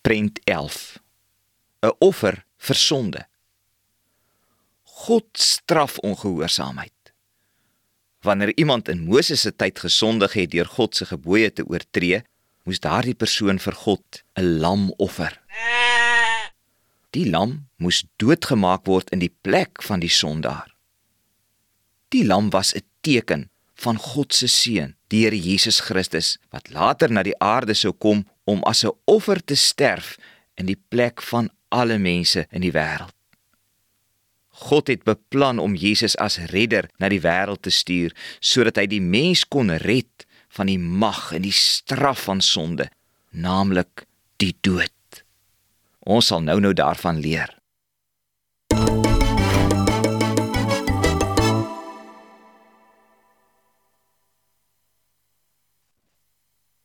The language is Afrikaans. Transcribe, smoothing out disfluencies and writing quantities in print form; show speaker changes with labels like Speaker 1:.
Speaker 1: Prent 11. 'n offer vir sonde. God straf ongehoorsaamheid. Wanneer iemand in Moses se tyd gesondig het deur God se gebooie te oortree, moes daardie persoon vir God 'n lam offer. Die lam moes doodgemaak word in die plek van die sondaar. Die lam was 'n teken van God se seun, die Here Jesus Christus, wat later na die aarde sou kom om as 'n offer te sterf in die plek van alle mense in die wêreld. God het beplan om Jesus as redder na die wêreld te stuur, sodat hy die mens kon red van die mag en die straf van sonde, naamlik die dood. Ons sal nou daarvan leer.